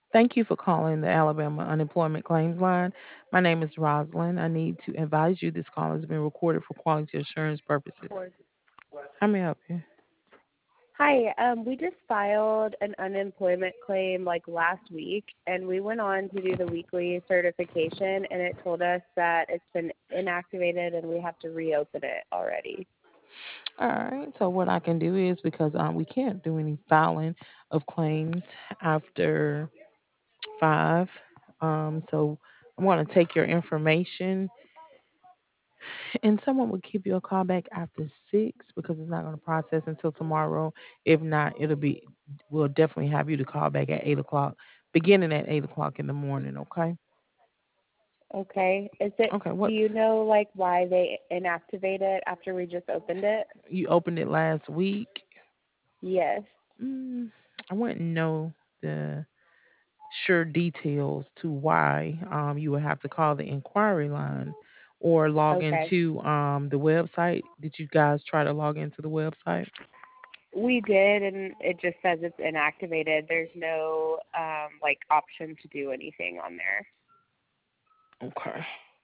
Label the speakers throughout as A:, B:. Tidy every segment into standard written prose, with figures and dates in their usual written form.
A: Thank you for calling the Alabama Unemployment Claims Line. My name is Rosalind. I need to advise you this call has been recorded for quality assurance purposes. How may I help you?
B: Hi, we just filed an unemployment claim like last week, and we went on to do the weekly certification, and it told us that it's been inactivated and we have to reopen it already.
A: All right. So what I can do is because we can't do any filing of claims after 5. So I'm going to take your information, and someone will give you a call back after 6 because it's not going to process until tomorrow. If not, we'll definitely have you to call back at 8 o'clock, beginning at 8 o'clock in the morning. Okay.
B: Okay.
A: Okay.
B: Do
A: What
B: you know like why they inactivated it after we just opened it?
A: you opened it last week?
B: Yes.
A: Mm, I wouldn't know the sure details to why. You would have to call the inquiry line or log
B: Okay.
A: into the website. Did you guys try to log into the website?
B: We did, and it just says it's inactivated. There's no like option to do anything on there.
A: Okay.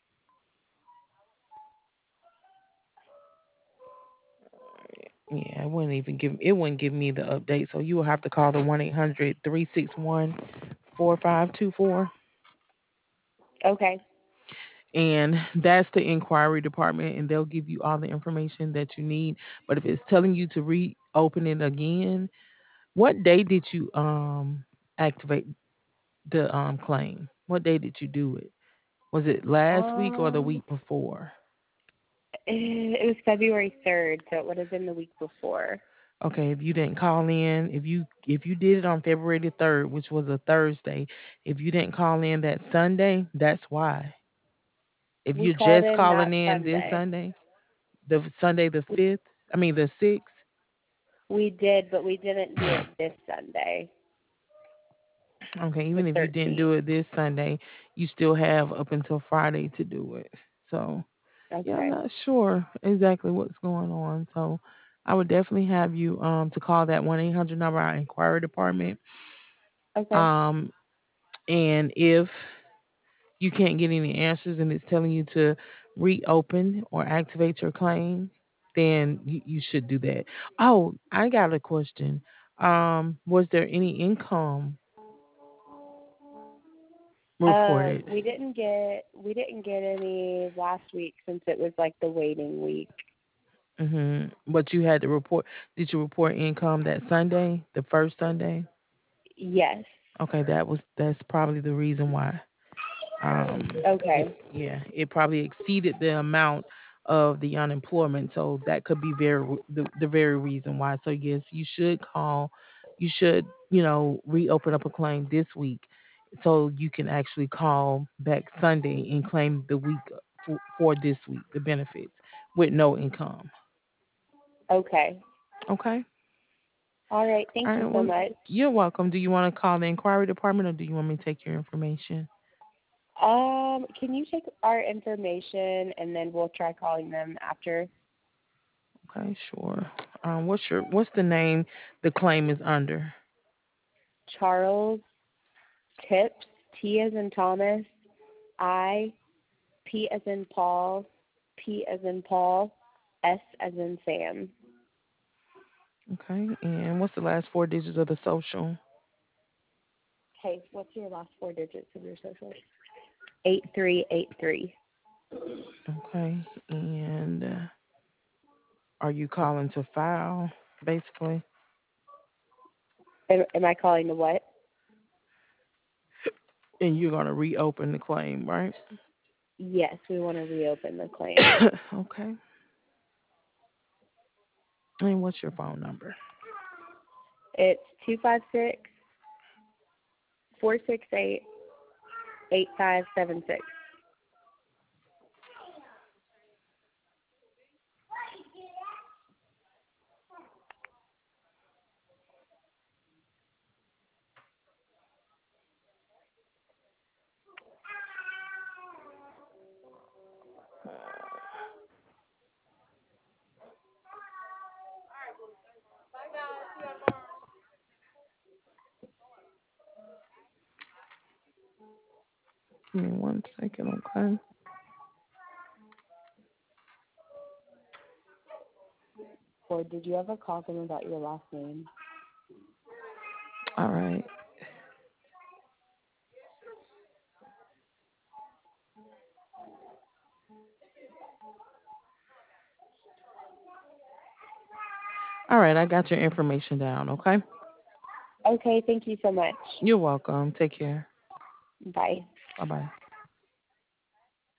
A: Yeah, it wouldn't give me the update. So you will have to call the 1-800-361-4524,
B: Okay.
A: and that's the inquiry department, and they'll give you all the information that you need. But if it's telling you to reopen it again, what day did you activate the claim? What day did you do it? Was it last week or the
B: Um,
A: week before?
B: it was February 3rd, so it would have been the week before.
A: Okay, if you didn't call in, if you did it on February the 3rd, which was a Thursday, if you didn't call in that Sunday, that's why. If
B: We
A: you're
B: called
A: just
B: in
A: calling
B: that
A: in this
B: Sunday.
A: Sunday, the Sunday the
B: We,
A: 5th, I mean the 6th.
B: we did, but we didn't do it this Sunday,
A: Okay,
B: the
A: even if you didn't
B: 13th.
A: do it this Sunday, you still have up until Friday to do it. So, yeah, I'm
B: Okay.
A: not sure exactly what's going on. So, I would definitely have you to call that 1-800 number, our inquiry department.
B: Okay.
A: Um, and if you can't get any answers and it's telling you to reopen or activate your claim, then you should do that. Oh, I got a question. Was there any income reported?
B: We didn't get any last week since it was like the waiting week.
A: But you had to report. Did you report income that Sunday, the first Sunday?
B: Yes.
A: Okay, that's probably the reason why. It
B: Okay.
A: yeah, it probably exceeded the amount of the unemployment, so that could be the very reason why. So yes, you should call. You should reopen up a claim this week, so you can actually call back Sunday and claim the week for this week the benefits with no income.
B: Okay.
A: Okay.
B: All right.
A: All
B: Thank you
A: right.
B: so
A: Well,
B: much.
A: you're welcome. Do you want to call the inquiry department or do you want me to take your information?
B: Can you take our information and then we'll try calling them after?
A: Okay, sure. What's the name the claim is under?
B: Charles Tips, T as in Thomas, I, P as in Paul, P as in Paul, S as in Sam.
A: Okay, and what's the last 4 digits of the social?
B: Hey, what's your last four digits of your social? 8383.
A: Okay, and are you calling to file, basically?
B: Am I calling the what?
A: And you're gonna reopen the claim, right?
B: Yes, we want to reopen the claim.
A: Okay. And what's your phone number?
B: It's 256-468-8576.
A: Give me 1 second, okay?
B: Or did you ever call them about your last name?
A: All right. All right, I got your information down, okay?
B: Okay, thank you so much.
A: You're welcome. Take care.
B: Bye.
A: Bye bye.